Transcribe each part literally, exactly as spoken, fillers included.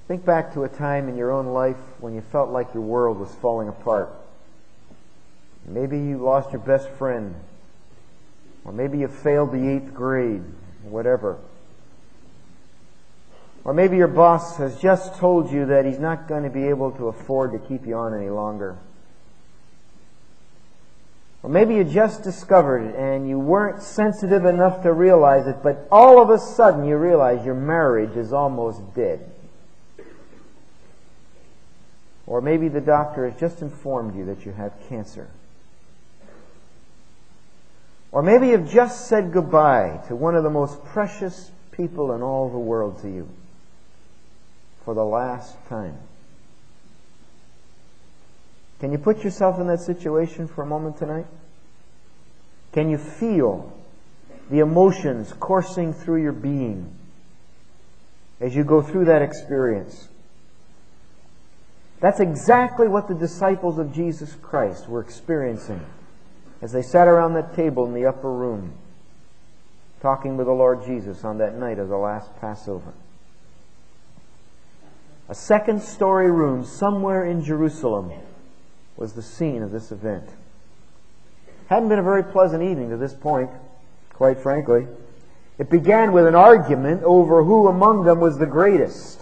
Think back to a time in your own life when you felt like your world was falling apart. Maybe you lost your best friend, or maybe you failed the eighth grade, whatever. Or maybe your boss has just told you that he's not going to be able to afford to keep you on any longer. Or maybe you just discovered it and you weren't sensitive enough to realize it, but all of a sudden you realize your marriage is almost dead. Or maybe the doctor has just informed you that you have cancer. Or maybe you've just said goodbye to one of the most precious people in all the world to you for the last time. Can you put yourself in that situation for a moment tonight? Can you feel the emotions coursing through your being as you go through that experience? That's exactly what the disciples of Jesus Christ were experiencing as they sat around that table in the upper room talking with the Lord Jesus on that night of the last Passover. A second-story room somewhere in Jerusalem was the scene of this event. Hadn't been a very pleasant evening to this point, quite frankly. It began with an argument over who among them was the greatest.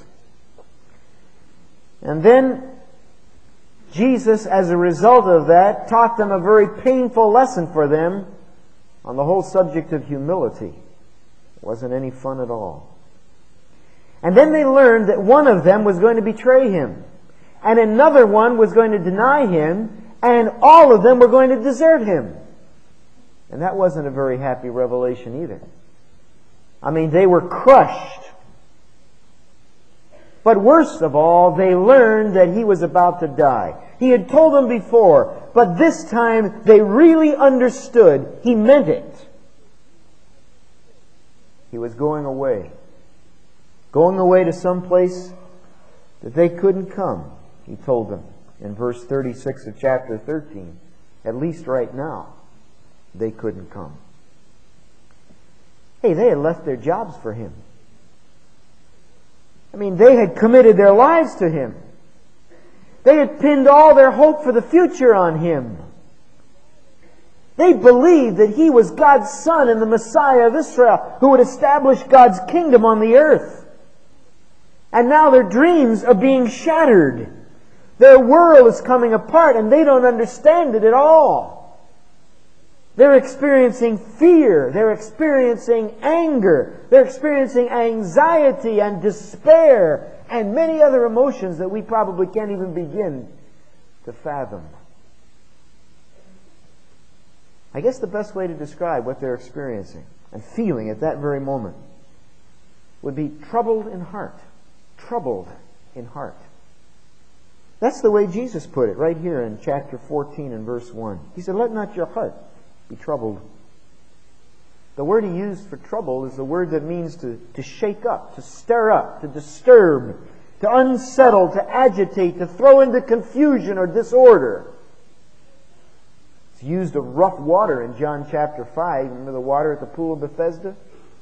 And then Jesus, as a result of that, taught them a very painful lesson for them on the whole subject of humility. It wasn't any fun at all. And then they learned that one of them was going to betray Him, and another one was going to deny Him, and all of them were going to desert Him. And that wasn't a very happy revelation either. I mean, they were crushed. But worst of all, they learned that He was about to die. He had told them before, but this time they really understood. He meant it. He was going away. Going away to some place that they couldn't come, He told them in verse thirty-six of chapter thirteen. At least right now, they couldn't come. Hey, they had left their jobs for Him. I mean, they had committed their lives to Him. They had pinned all their hope for the future on Him. They believed that He was God's Son and the Messiah of Israel who would establish God's kingdom on the earth. And now their dreams are being shattered. Their world is coming apart and they don't understand it at all. They're experiencing fear. They're experiencing anger. They're experiencing anxiety and despair and many other emotions that we probably can't even begin to fathom. I guess the best way to describe what they're experiencing and feeling at that very moment would be troubled in heart. Troubled in heart. That's the way Jesus put it right here in chapter fourteen and verse one. He said, "Let not your heart be troubled." The word He used for trouble is the word that means to, to shake up, to stir up, to disturb, to unsettle, to agitate, to throw into confusion or disorder. It's used of rough water in John chapter five. Remember the water at the pool of Bethesda?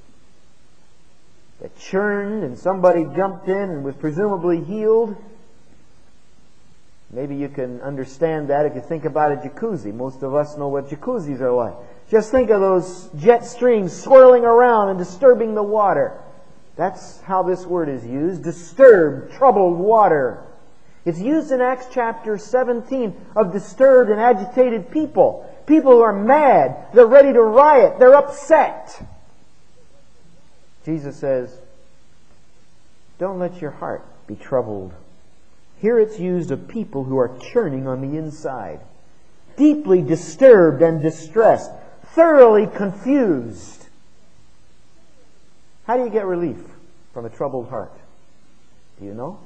That churned and somebody jumped in and was presumably healed. Maybe you can understand that if you think about a jacuzzi. Most of us know what jacuzzis are like. Just think of those jet streams swirling around and disturbing the water. That's how this word is used. Disturbed, troubled water. It's used in Acts chapter seventeen of disturbed and agitated people. People who are mad. They're ready to riot. They're upset. Jesus says, don't let your heart be troubled. Here it's used of people who are churning on the inside, deeply disturbed and distressed, thoroughly confused. How do you get relief from a troubled heart? Do you know?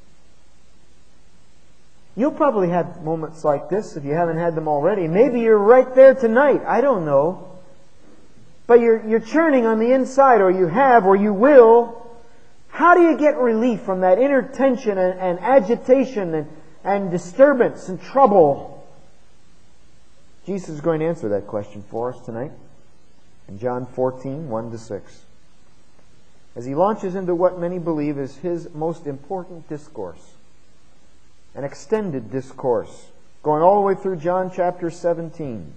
You'll probably have moments like this if you haven't had them already. Maybe you're right there tonight. I don't know. But you're, you're churning on the inside, or you have, or you will. How do you get relief from that inner tension and, and agitation and, and disturbance and trouble? Jesus is going to answer that question for us tonight in John fourteen, one to six. as he launches into what many believe is his most important discourse, an extended discourse, going all the way through John chapter seventeen.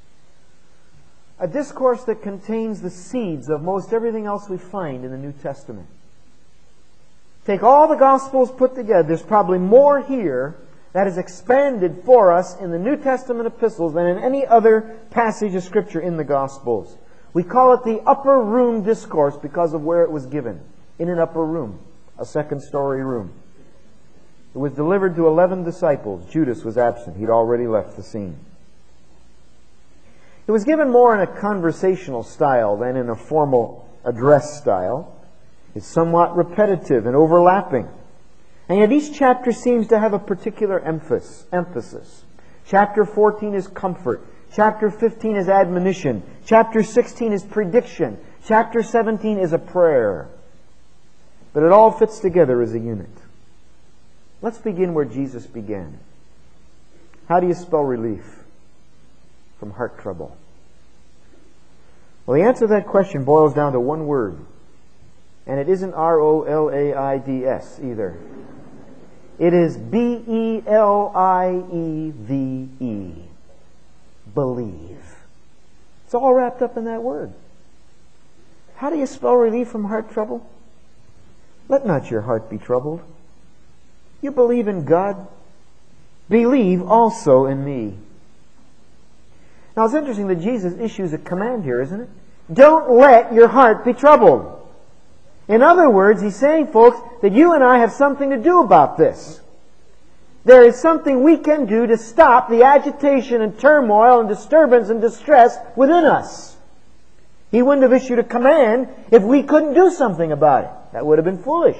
A discourse that contains the seeds of most everything else we find in the New Testament. Take all the Gospels put together, there's probably more here that is expanded for us in the New Testament epistles than in any other passage of Scripture in the Gospels. We call it the upper room discourse because of where it was given. In an upper room, a second story room. It was delivered to eleven disciples. Judas was absent. He'd already left the scene. It was given more in a conversational style than in a formal address style. It's somewhat repetitive and overlapping. And yet each chapter seems to have a particular emphasis. emphasis. Chapter fourteen is comfort. Chapter fifteen is admonition. Chapter sixteen is prediction. Chapter seventeen is a prayer. But it all fits together as a unit. Let's begin where Jesus began. How do you spell relief from heart trouble? Well, the answer to that question boils down to one word. And it isn't R O L A I D S either. It is B E L I E V E. Believe. It's all wrapped up in that word. How do you spell relief from heart trouble? Let not your heart be troubled. You believe in God. Believe also in me. Now it's interesting that Jesus issues a command here, isn't it? Don't let your heart be troubled. In other words, he's saying, folks, that you and I have something to do about this. There is something we can do to stop the agitation and turmoil and disturbance and distress within us. He wouldn't have issued a command if we couldn't do something about it. That would have been foolish.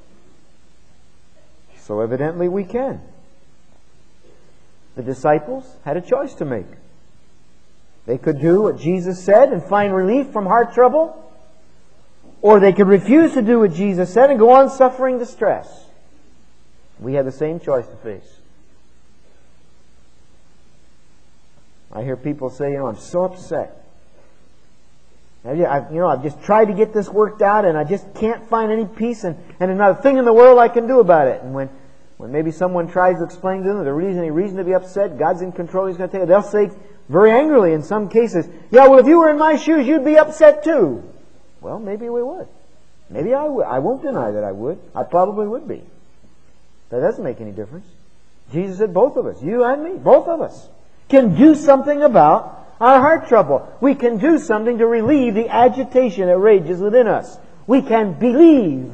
So evidently we can. The disciples had a choice to make. They could do what Jesus said and find relief from heart trouble, or they could refuse to do what Jesus said and go on suffering distress. We have the same choice to face. I hear people say, you know, I'm so upset. You know, I've just tried to get this worked out and I just can't find any peace and, and another thing in the world I can do about it. And when, when maybe someone tries to explain to them the reason, any reason to be upset, God's in control, He's going to take it, they'll say very angrily in some cases, yeah, well, if you were in my shoes, you'd be upset too. Well, maybe we would. Maybe I would. I won't deny that I would. I probably would be. That doesn't make any difference. Jesus said both of us, you and me, both of us, can do something about our heart trouble. We can do something to relieve the agitation that rages within us. We can believe.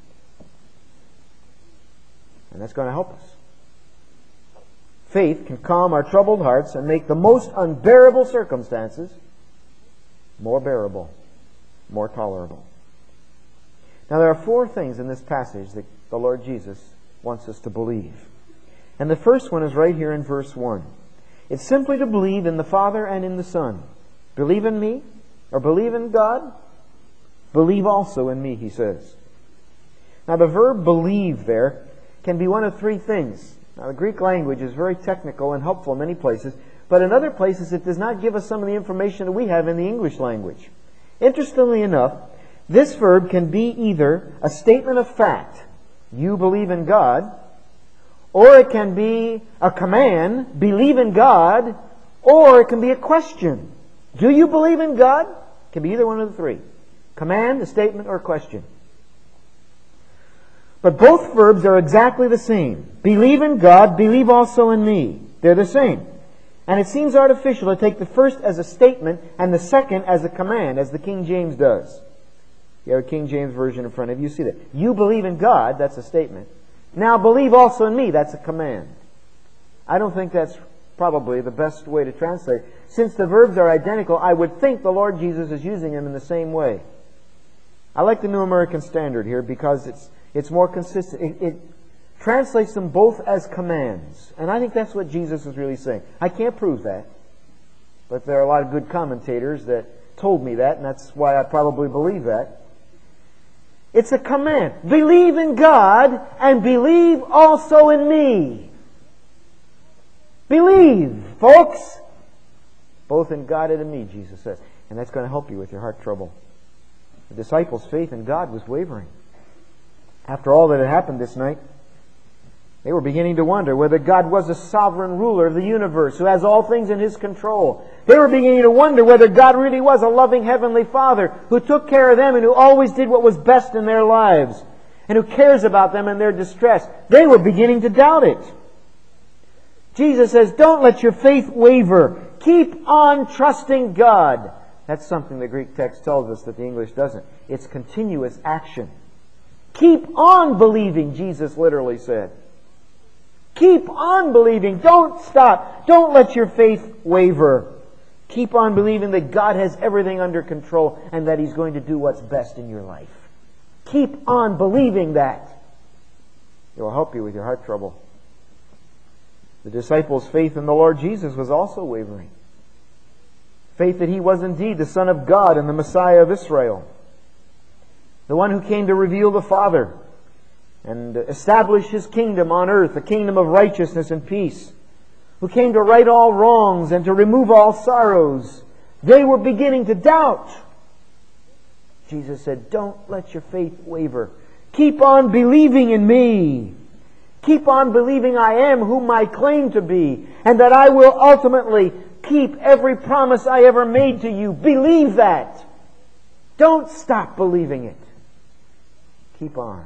And that's going to help us. Faith can calm our troubled hearts and make the most unbearable circumstances more bearable, more tolerable. Now there are four things in this passage that the Lord Jesus wants us to believe. And the first one is right here in verse one. It's simply to believe in the Father and in the Son. Believe in me, or believe in God, believe also in me, he says. Now the verb believe there can be one of three things. Now the Greek language is very technical and helpful in many places, but in other places it does not give us some of the information that we have in the English language. Interestingly enough, this verb can be either a statement of fact, you believe in God, or it can be a command, believe in God, or it can be a question. Do you believe in God? It can be either one of the three. Command, a statement, or a question. But both verbs are exactly the same. Believe in God, believe also in me. They're the same. And it seems artificial to take the first as a statement and the second as a command, as the King James does. You have a King James version in front of you. You see that. You believe in God, that's a statement. Now believe also in me, that's a command. I don't think that's probably the best way to translate. Since the verbs are identical, I would think the Lord Jesus is using them in the same way. I like the New American Standard here because it's it's more consistent. It, it translates them both as commands. And I think that's what Jesus is really saying. I can't prove that. But there are a lot of good commentators that told me that, and that's why I probably believe that. It's a command. Believe in God and believe also in me. Believe, folks. Both in God and in me, Jesus says. And that's going to help you with your heart trouble. The disciples' faith in God was wavering. After all that had happened this night, they were beginning to wonder whether God was a sovereign ruler of the universe who has all things in His control. They were beginning to wonder whether God really was a loving Heavenly Father who took care of them and who always did what was best in their lives and who cares about them in their distress. They were beginning to doubt it. Jesus says, don't let your faith waver. Keep on trusting God. That's something the Greek text tells us that the English doesn't. It's continuous action. Keep on believing, Jesus literally said. Keep on believing. Don't stop. Don't let your faith waver. Keep on believing that God has everything under control and that He's going to do what's best in your life. Keep on believing that. It will help you with your heart trouble. The disciples' faith in the Lord Jesus was also wavering. Faith that He was indeed the Son of God and the Messiah of Israel. The one who came to reveal the Father and establish His kingdom on earth, a kingdom of righteousness and peace. Who came to right all wrongs and to remove all sorrows. They were beginning to doubt. Jesus said, don't let your faith waver. Keep on believing in Me. Keep on believing I am whom I claim to be, and that I will ultimately keep every promise I ever made to you. Believe that. Don't stop believing it. Keep on.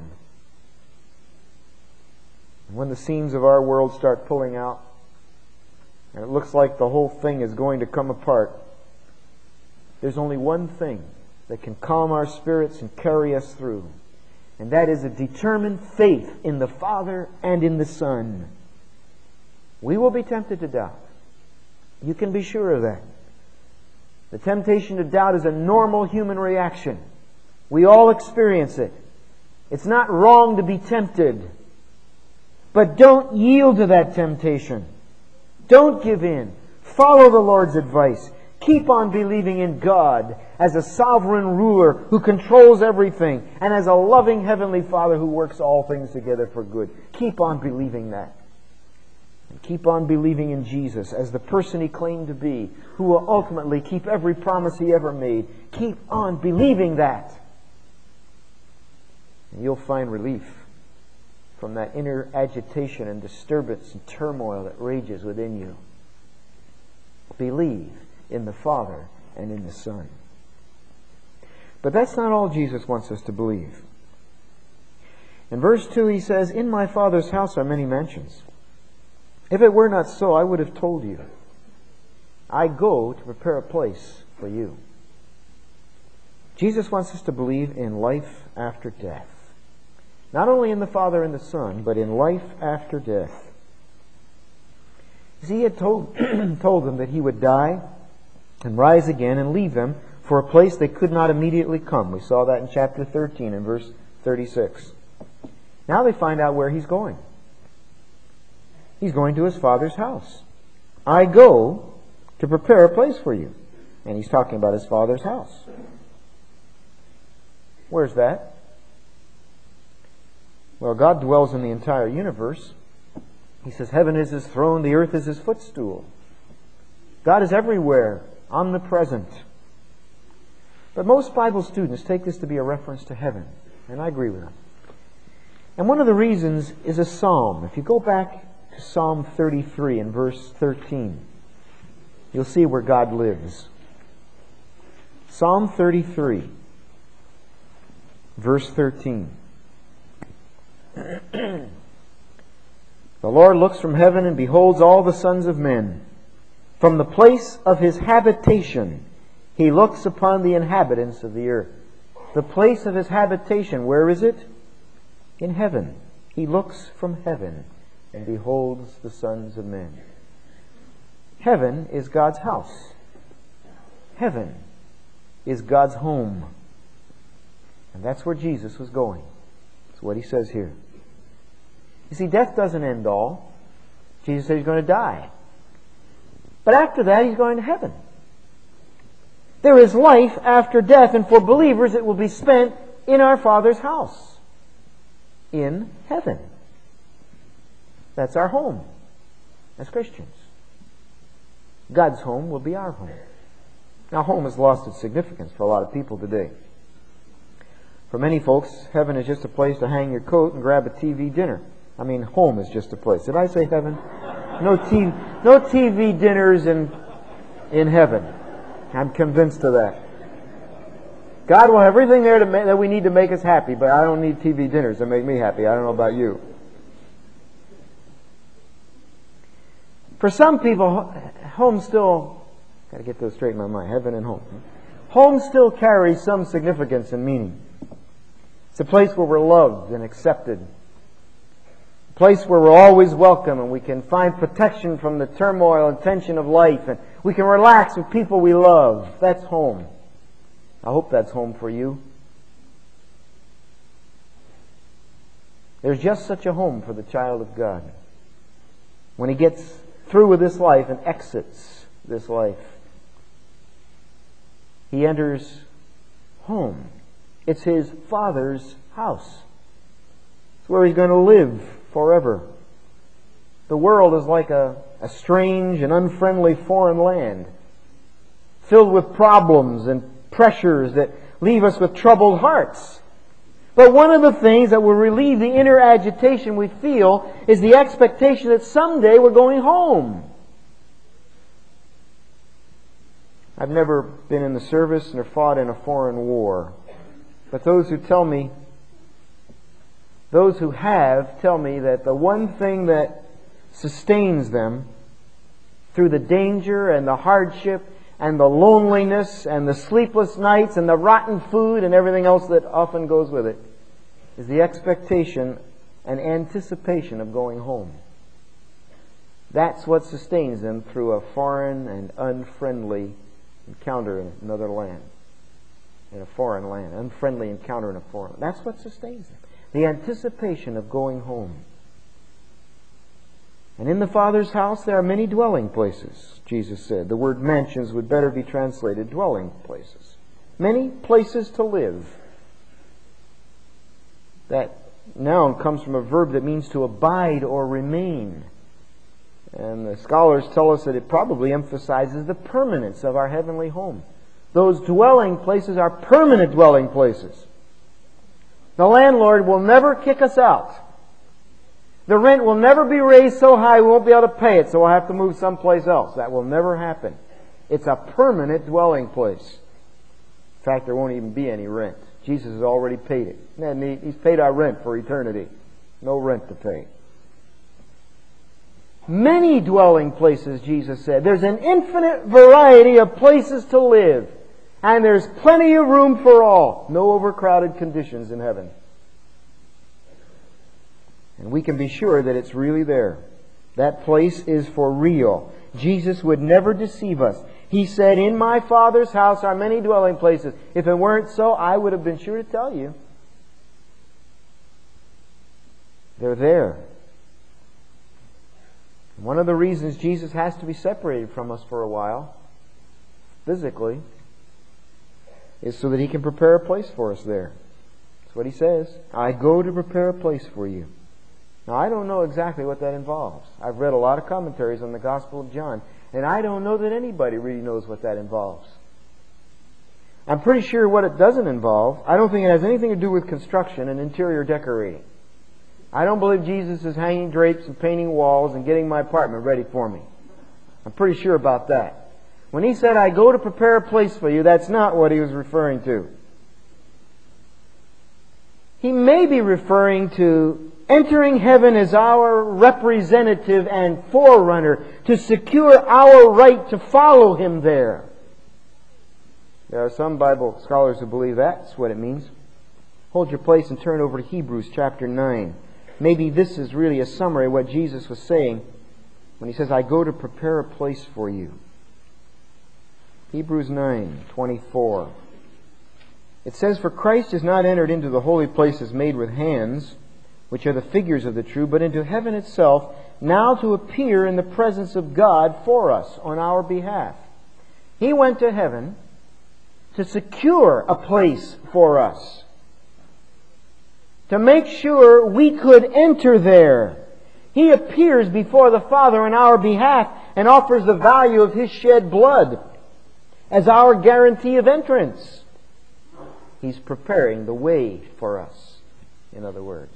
When the seams of our world start pulling out, and it looks like the whole thing is going to come apart, there's only one thing that can calm our spirits and carry us through. And that is a determined faith in the Father and in the Son. We will be tempted to doubt. You can be sure of that. The temptation to doubt is a normal human reaction. We all experience it. It's not wrong to be tempted. But don't yield to that temptation. Don't give in. Follow the Lord's advice. Keep on believing in God as a sovereign ruler who controls everything and as a loving Heavenly Father who works all things together for good. Keep on believing that. And keep on believing in Jesus as the person He claimed to be, who will ultimately keep every promise He ever made. Keep on believing that. And you'll find relief from that inner agitation and disturbance and turmoil that rages within you. Believe in the Father and in the Son. But that's not all Jesus wants us to believe. In verse two He says, in my Father's house are many mansions. If it were not so, I would have told you. I go to prepare a place for you. Jesus wants us to believe in life after death. Not only in the Father and the Son, but in life after death. He had told, told them that He would die and rise again and leave them for a place they could not immediately come. We saw that in chapter thirteen and verse thirty-six. Now they find out where He's going. He's going to His Father's house. I go to prepare a place for you. And He's talking about His Father's house. Where's that? Well, God dwells in the entire universe. He says heaven is His throne, the earth is His footstool. God is everywhere, omnipresent. But most Bible students take this to be a reference to heaven, and I agree with them. And one of the reasons is a psalm. If you go back to Psalm thirty-three and verse thirteen, you'll see where God lives. Psalm thirty-three, verse thirteen. The Lord looks from heaven and beholds all the sons of men. From the place of His habitation, He looks upon the inhabitants of the earth. The place of His habitation, where is it? In heaven. He looks from heaven and beholds the sons of men. Heaven is God's house. Heaven is God's home. And that's where Jesus was going. That's what He says here. You see, death doesn't end all. Jesus said He's going to die. But after that, He's going to heaven. There is life after death, and for believers it will be spent in our Father's house. In heaven. That's our home as Christians. God's home will be our home. Now, home has lost its significance for a lot of people today. For many folks, heaven is just a place to hang your coat and grab a T V dinner. I mean, home is just a place. Did I say heaven? No T V, no T V dinners in, in heaven. I'm convinced of that. God will have everything there to ma- that we need to make us happy, but I don't need T V dinners to make me happy. I don't know about you. For some people, home still, got to get those straight in my mind, heaven and home. Home still carries some significance and meaning. It's a place where we're loved and accepted. A place where we're always welcome and we can find protection from the turmoil and tension of life, and we can relax with people we love. That's home. I hope that's home for you. There's just such a home for the child of God. When he gets through with this life and exits this life, he enters home. It's his Father's house. It's where he's going to live forever. The world is like a, a strange and unfriendly foreign land, filled with problems and pressures that leave us with troubled hearts. But one of the things that will relieve the inner agitation we feel is the expectation that someday we're going home. I've never been in the service nor fought in a foreign war. But those who tell me, those who have, tell me that the one thing that sustains them through the danger and the hardship and the loneliness and the sleepless nights and the rotten food and everything else that often goes with it is the expectation and anticipation of going home. That's what sustains them through a foreign and unfriendly encounter in another land, in a foreign land, unfriendly encounter in a foreign land. That's what sustains them. The anticipation of going home. And in the Father's house there are many dwelling places, Jesus said. The word mansions would better be translated dwelling places. Many places to live. That noun comes from a verb that means to abide or remain. And the scholars tell us that it probably emphasizes the permanence of our heavenly home. Those dwelling places are permanent dwelling places. The landlord will never kick us out. The rent will never be raised so high we won't be able to pay it, so we'll have to move someplace else. That will never happen. It's a permanent dwelling place. In fact, there won't even be any rent. Jesus has already paid it. Isn't that neat? He's paid our rent for eternity. No rent to pay. Many dwelling places, Jesus said. There's an infinite variety of places to live. And there's plenty of room for all. No overcrowded conditions in heaven. And we can be sure that it's really there. That place is for real. Jesus would never deceive us. He said, in my Father's house are many dwelling places. If it weren't so, I would have been sure to tell you. They're there. One of the reasons Jesus has to be separated from us for a while, physically, is so that He can prepare a place for us there. That's what He says. I go to prepare a place for you. Now, I don't know exactly what that involves. I've read a lot of commentaries on the Gospel of John, and I don't know that anybody really knows what that involves. I'm pretty sure what it doesn't involve, I don't think it has anything to do with construction and interior decorating. I don't believe Jesus is hanging drapes and painting walls and getting my apartment ready for me. I'm pretty sure about that. When He said, I go to prepare a place for you, that's not what He was referring to. He may be referring to entering heaven as our representative and forerunner to secure our right to follow Him there. There are some Bible scholars who believe that's what it means. Hold your place and turn over to Hebrews chapter nine. Maybe this is really a summary of what Jesus was saying when He says, I go to prepare a place for you. Hebrews nine twenty-four. It says, for Christ has not entered into the holy places made with hands, which are the figures of the true, but into heaven itself, now to appear in the presence of God for us on our behalf. He went to heaven to secure a place for us, to make sure we could enter there. He appears before the Father on our behalf and offers the value of His shed blood as our guarantee of entrance. He's preparing the way for us, in other words.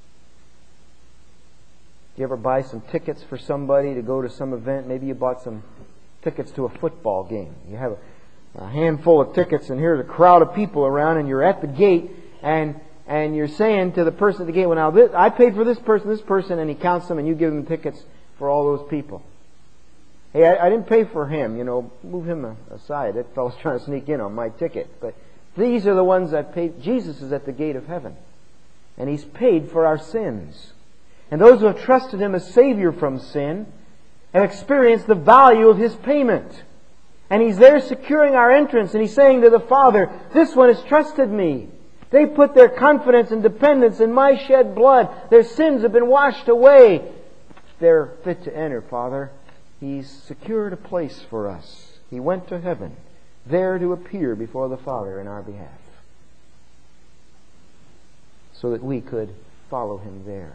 Do you ever buy some tickets for somebody to go to some event? Maybe you bought some tickets to a football game. You have a, a handful of tickets, and here's a crowd of people around, and you're at the gate, and and you're saying to the person at the gate, well, now this, I paid for this person, this person, and he counts them, and you give them tickets for all those people. Hey, I, I didn't pay for him, you know, move him aside. That fellow's trying to sneak in on my ticket. But these are the ones that paid. Jesus is at the gate of heaven, and He's paid for our sins. And those who have trusted Him as Savior from sin have experienced the value of His payment. And He's there securing our entrance, and He's saying to the Father, this one has trusted me. They put their confidence and dependence in my shed blood. Their sins have been washed away. They're fit to enter, Father. He's secured a place for us. He went to heaven, there to appear before the Father in our behalf, so that we could follow Him there.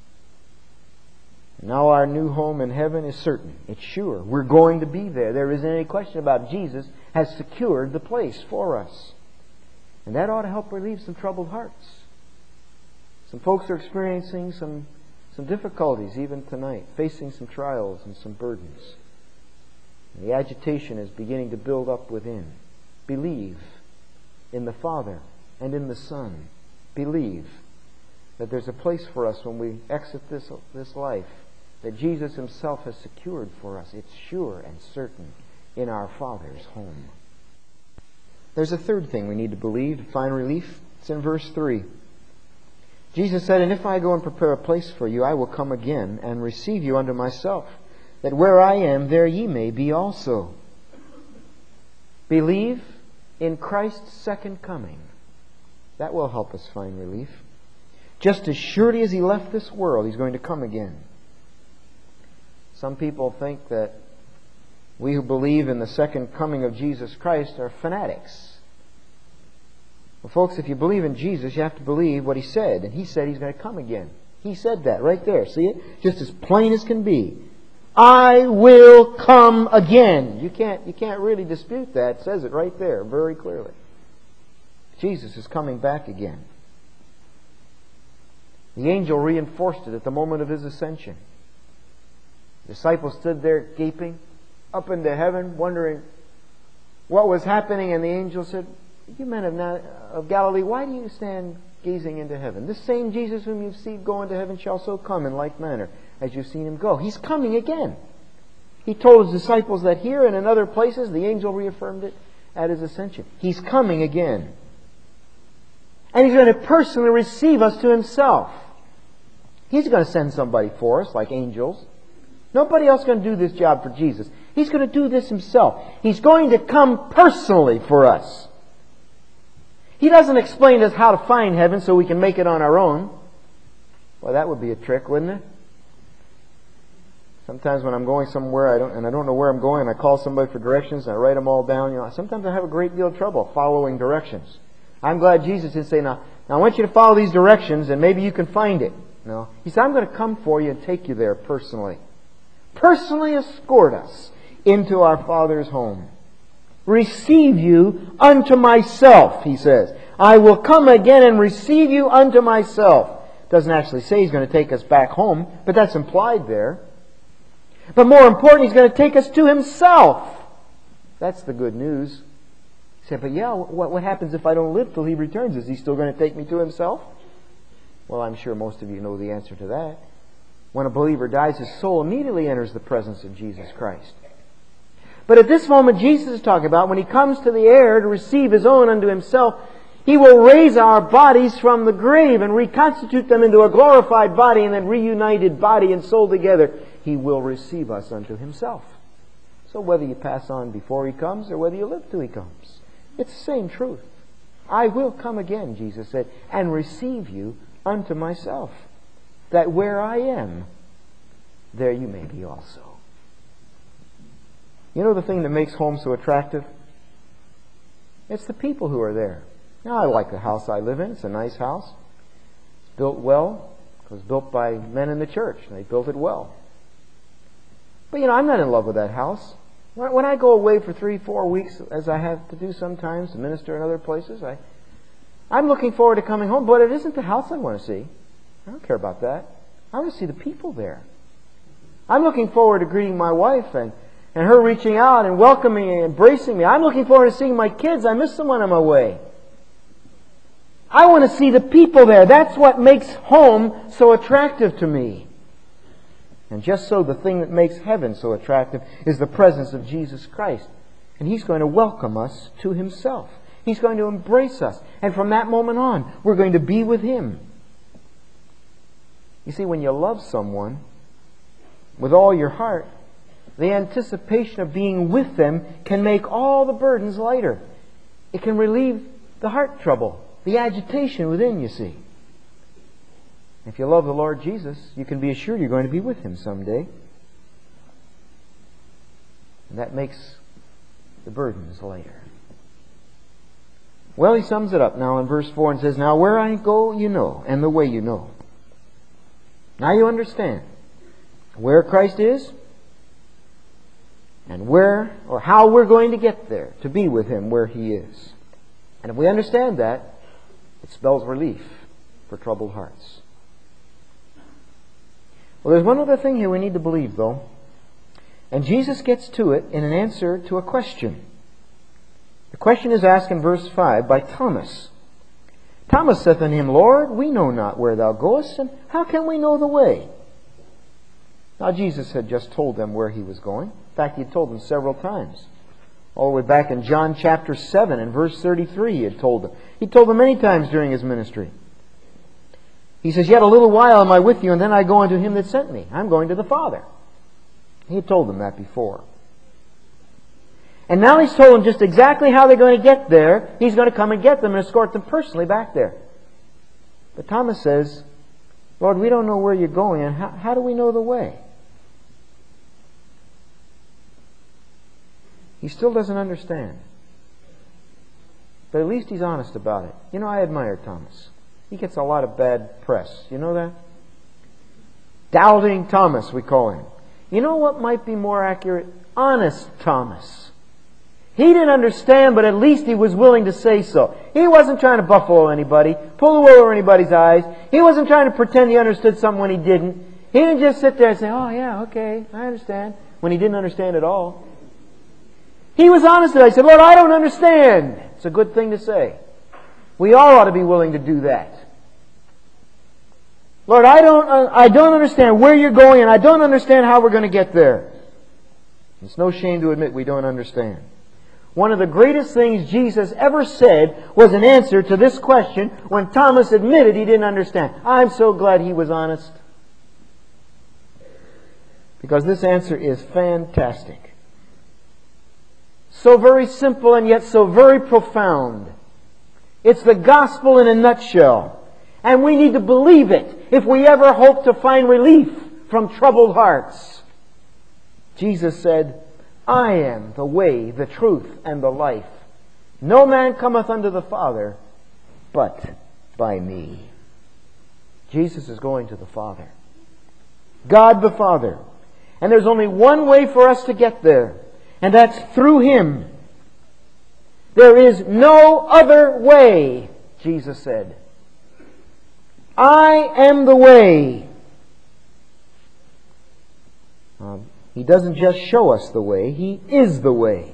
Now our new home in heaven is certain. It's sure. We're going to be there. There isn't any question about it. Jesus has secured the place for us. And that ought to help relieve some troubled hearts. Some folks are experiencing some, some difficulties even tonight, facing some trials and some burdens. And the agitation is beginning to build up within. Believe in the Father and in the Son. Believe that there's a place for us when we exit this, this life that Jesus Himself has secured for us. It's sure and certain in our Father's home. There's a third thing we need to believe to find relief. It's in verse three. Jesus said, and if I go and prepare a place for you, I will come again and receive you unto myself, that where I am, there ye may be also. Believe in Christ's second coming. That will help us find relief. Just as surely as He left this world, He's going to come again. Some people think that we who believe in the second coming of Jesus Christ are fanatics. Well, folks, if you believe in Jesus, you have to believe what He said. And He said He's going to come again. He said that right there. See it? Just as plain as can be. I will come again. You can't, you can't really dispute that. It says it right there very clearly. Jesus is coming back again. The angel reinforced it at the moment of His ascension. The disciples stood there gaping up into heaven, wondering what was happening, and the angel said, you men of, Na- of Galilee, why do you stand gazing into heaven? This same Jesus whom you've seen go into heaven shall so come in like manner as you've seen Him go. He's coming again. He told His disciples that here and in other places. The angel reaffirmed it at His ascension. He's coming again. And He's going to personally receive us to Himself. He's going to send somebody for us, like angels. Nobody else is going to do this job for Jesus. He's going to do this Himself. He's going to come personally for us. He doesn't explain to us how to find heaven so we can make it on our own. Well, that would be a trick, wouldn't it? Sometimes when I'm going somewhere I don't, and I don't know where I'm going, and I call somebody for directions, and I write them all down. You know, sometimes I have a great deal of trouble following directions. I'm glad Jesus didn't say, now, now I want you to follow these directions, and maybe you can find it. No. He said, I'm going to come for you and take you there personally. Personally escort us into our Father's home. Receive you unto myself, He says. I will come again and receive you unto myself. Doesn't actually say He's going to take us back home, but that's implied there. But more important, He's going to take us to Himself. That's the good news. You say, but yeah, what, what happens if I don't live till He returns? Is He still going to take me to Himself? Well, I'm sure most of you know the answer to that. When a believer dies, his soul immediately enters the presence of Jesus Christ. But at this moment, Jesus is talking about when He comes to the air to receive His own unto Himself, He will raise our bodies from the grave and reconstitute them into a glorified body, and then reunited body and soul together. He will receive us unto Himself. So whether you pass on before He comes or whether you live till He comes, it's the same truth. I will come again, Jesus said, and receive you unto myself, that where I am, there you may be also. You know the thing that makes home so attractive? It's the people who are there. Now, I like the house I live in. It's a nice house. It's built well. It was built by men in the church. And they built it well. But, you know, I'm not in love with that house. When I go away for three, four weeks, as I have to do sometimes, to minister in other places, I, I'm looking forward to coming home, but it isn't the house I want to see. I don't care about that. I want to see the people there. I'm looking forward to greeting my wife and, and her reaching out and welcoming me and embracing me. I'm looking forward to seeing my kids. I miss them when I'm away. I want to see the people there. That's what makes home so attractive to me. And just so, the thing that makes heaven so attractive is the presence of Jesus Christ. And He's going to welcome us to Himself. He's going to embrace us. And from that moment on, we're going to be with Him. You see, when you love someone with all your heart, the anticipation of being with them can make all the burdens lighter. It can relieve the heart trouble, the agitation within, you see. If you love the Lord Jesus, you can be assured you're going to be with Him someday. And that makes the burdens lighter. Well, he sums it up now in verse four and says, now where I go you know, and the way you know. Now you understand where Christ is, and where or how we're going to get there, to be with Him where He is. And if we understand that, it spells relief for troubled hearts. Well, there's one other thing here we need to believe, though. And Jesus gets to it in an answer to a question. The question is asked in verse five by Thomas. Thomas saith unto Him, Lord, we know not where Thou goest, and how can we know the way? Now Jesus had just told them where He was going. In fact, He had told them several times. All the way back in John chapter seven and verse thirty-three, He had told them. He told them many times during His ministry. He says, yet a little while am I with you, and then I go unto Him that sent me. I'm going to the Father. He had told them that before. And now He's told them just exactly how they're going to get there. He's going to come and get them and escort them personally back there. But Thomas says, Lord, we don't know where you're going, and how, how do we know the way? He still doesn't understand. But at least he's honest about it. You know, I admire Thomas. He gets a lot of bad press. You know that? Doubting Thomas, we call him. You know what might be more accurate? Honest Thomas. He didn't understand, but at least he was willing to say so. He wasn't trying to buffalo anybody, pull the wool over anybody's eyes. He wasn't trying to pretend he understood something when he didn't. He didn't just sit there and say, oh yeah, okay, I understand, when he didn't understand at all. He was honest about it. He said, Lord, I don't understand. It's a good thing to say. We all ought to be willing to do that. Lord, I don't, uh, I don't understand where you're going, and I don't understand how we're going to get there. It's no shame to admit we don't understand. One of the greatest things Jesus ever said was an answer to this question when Thomas admitted he didn't understand. I'm so glad he was honest. Because this answer is fantastic. So very simple and yet so very profound. It's the gospel in a nutshell. And we need to believe it if we ever hope to find relief from troubled hearts. Jesus said, I am the way, the truth, and the life. No man cometh unto the Father but by me. Jesus is going to the Father. God the Father. And there's only one way for us to get there. And that's through Him. There is no other way, Jesus said. I am the way. Um, he doesn't just show us the way, He is the way.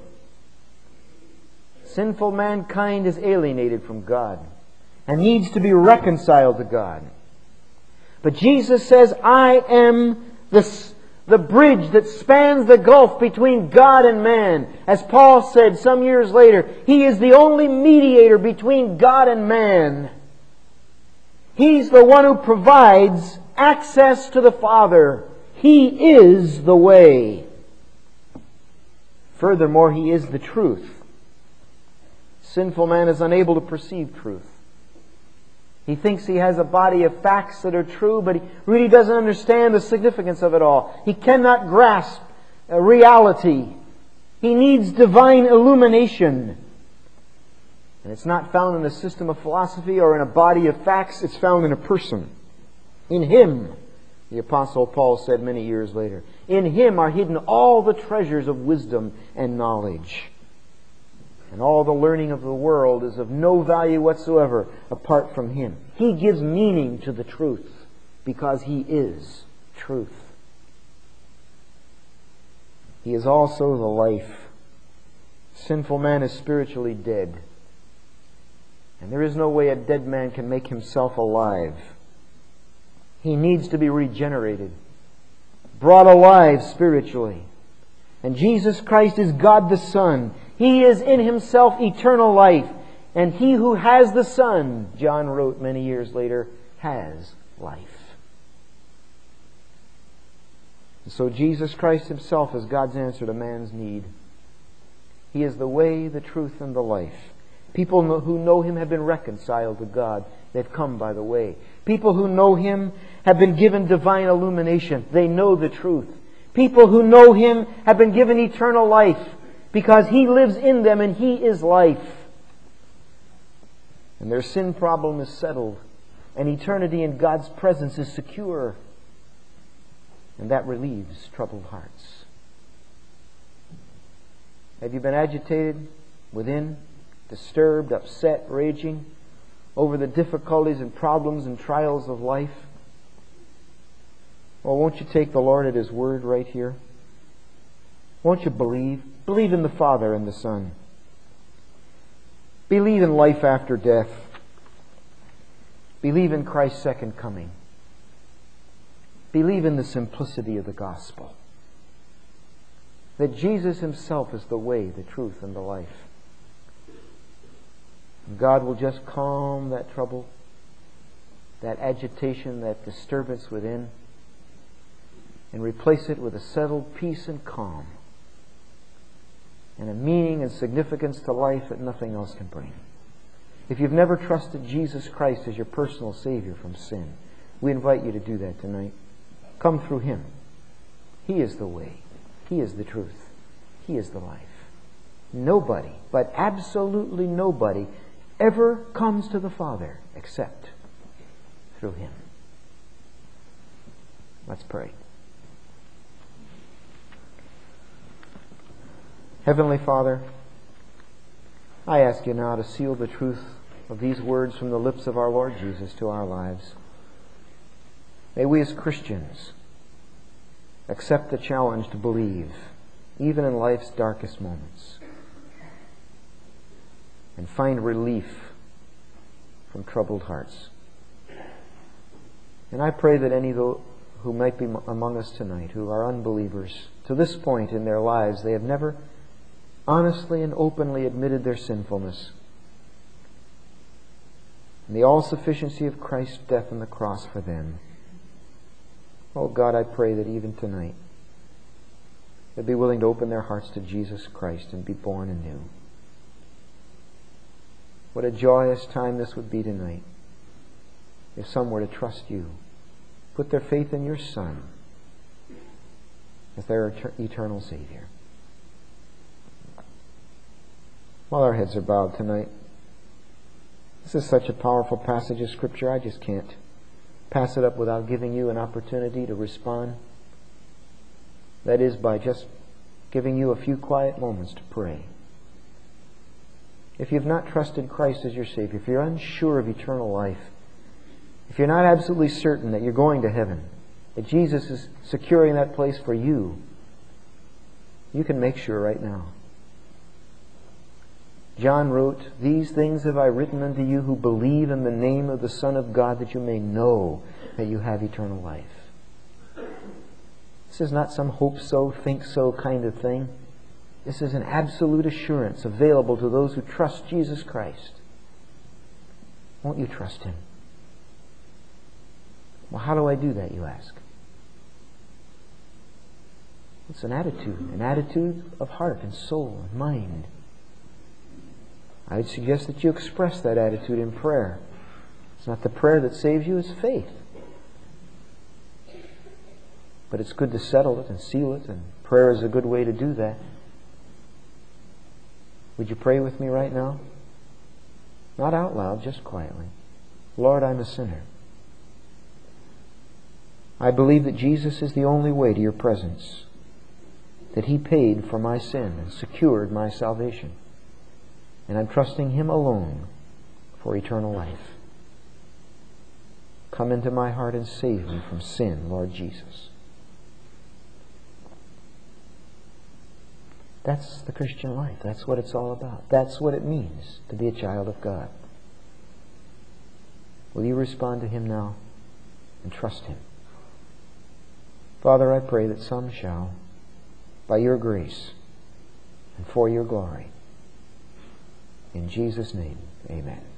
Sinful mankind is alienated from God and needs to be reconciled to God. But Jesus says, I am the The bridge that spans the gulf between God and man. As Paul said some years later, He is the only mediator between God and man. He's the one who provides access to the Father. He is the way. Furthermore, He is the truth. Sinful man is unable to perceive truth. He thinks he has a body of facts that are true, but he really doesn't understand the significance of it all. He cannot grasp reality. He needs divine illumination. And it's not found in a system of philosophy or in a body of facts. It's found in a person. In Him, the Apostle Paul said many years later, in Him are hidden all the treasures of wisdom and knowledge. And all the learning of the world is of no value whatsoever apart from Him. He gives meaning to the truth because He is truth. He is also the life. Sinful man is spiritually dead. And there is no way a dead man can make himself alive. He needs to be regenerated, brought alive spiritually. And Jesus Christ is God the Son. He is in Himself eternal life. And he who has the Son, John wrote many years later, has life. And so Jesus Christ Himself is God's answer to man's need. He is the way, the truth, and the life. People who know Him have been reconciled to God. They've come by the way. People who know Him have been given divine illumination. They know the truth. People who know Him have been given eternal life because He lives in them and He is life. And their sin problem is settled. And eternity in God's presence is secure. And that relieves troubled hearts. Have you been agitated within, disturbed, upset, raging over the difficulties and problems and trials of life? Well, won't you take the Lord at His word right here? Won't you believe? Believe in the Father and the Son. Believe in life after death. Believe in Christ's second coming. Believe in the simplicity of the gospel. That Jesus Himself is the way, the truth, and the life. And God will just calm that trouble, that agitation, that disturbance within, and replace it with a settled peace and calm, and a meaning and significance to life that nothing else can bring. If you've never trusted Jesus Christ as your personal Savior from sin, we invite you to do that tonight. Come through Him. He is the way. He is the truth. He is the life. Nobody, but absolutely nobody, ever comes to the Father except through Him. Let's pray. Heavenly Father, I ask You now to seal the truth of these words from the lips of our Lord Jesus to our lives. May we as Christians accept the challenge to believe, even in life's darkest moments, and find relief from troubled hearts. And I pray that any who might be among us tonight who are unbelievers, to this point in their lives, they have never honestly and openly admitted their sinfulness and the all-sufficiency of Christ's death on the cross for them. Oh God, I pray that even tonight they'd be willing to open their hearts to Jesus Christ and be born anew. What a joyous time this would be tonight if some were to trust You, put their faith in Your Son as their eternal Savior. While our heads are bowed tonight, this is such a powerful passage of Scripture, I just can't pass it up without giving you an opportunity to respond. That is, by just giving you a few quiet moments to pray. If you've not trusted Christ as your Savior, if you're unsure of eternal life, if you're not absolutely certain that you're going to heaven, that Jesus is securing that place for you, you can make sure right now. John wrote, "These things have I written unto you who believe in the name of the Son of God, that you may know that you have eternal life." This is not some hope so, think so kind of thing. This is an absolute assurance available to those who trust Jesus Christ. Won't you trust Him? Well, how do I do that, you ask? It's an attitude, an attitude of heart and soul and mind. I would suggest that you express that attitude in prayer. It's not the prayer that saves you, it's faith. But it's good to settle it and seal it, and prayer is a good way to do that. Would you pray with me right now? Not out loud, just quietly. Lord, I'm a sinner. I believe that Jesus is the only way to Your presence, that He paid for my sin and secured my salvation. And I'm trusting Him alone for eternal life. Come into my heart and save me from sin, Lord Jesus. That's the Christian life. That's what it's all about. That's what it means to be a child of God. Will you respond to Him now and trust Him? Father, I pray that some shall, by Your grace and for Your glory. In Jesus' name, amen.